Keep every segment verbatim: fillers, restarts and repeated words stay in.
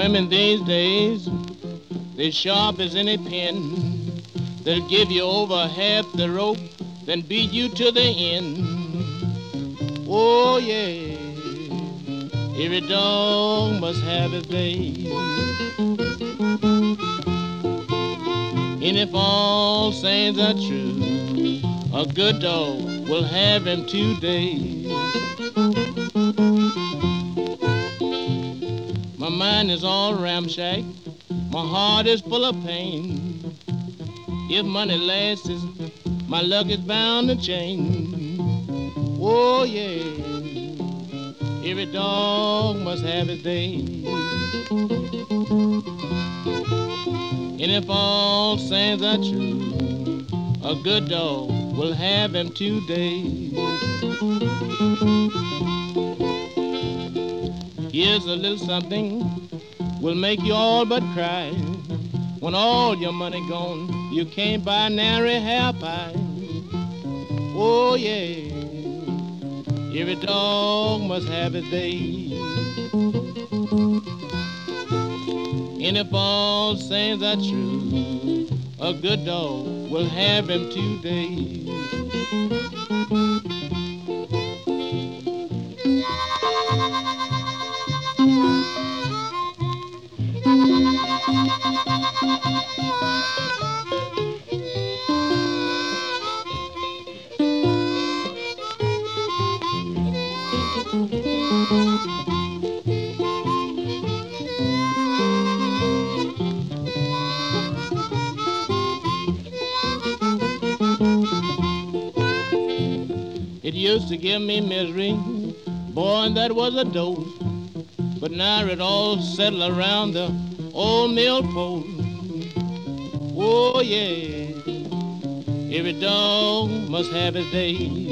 Women these days, they sharp as any pin. They'll give you over half the rope, then beat you to the end. Oh yeah, every dog must have his day. And if all sayings are true, a good dog will have him today. My mind is all ramshack, my heart is full of pain. If money lasts, my luck is bound to change. Oh yeah, every dog must have his day. And if all sayings are true, a good dog will have him today. Here's a little something will make you all but cry. When all your money gone, you can't buy nary half pie. Oh yeah, every dog must have his day. And if all sayings are true, a good dog will have him today. It used to give me misery, boy, and that was a dose. But now it all settled around the old mill post. Oh yeah, every dog must have his day.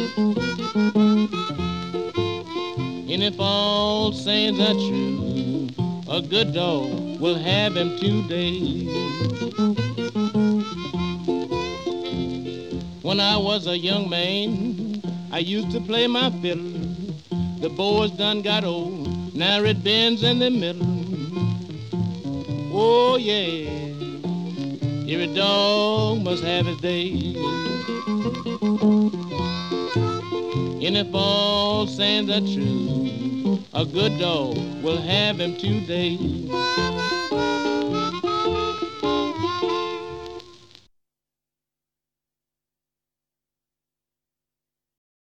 And if all sayings are true, a good dog will have him today. When I was a young man, I used to play my fiddle. The boys done got old, now it bends in the middle. Oh yeah, every dog must have his day. And if all sayings are true, a good dog will have him today.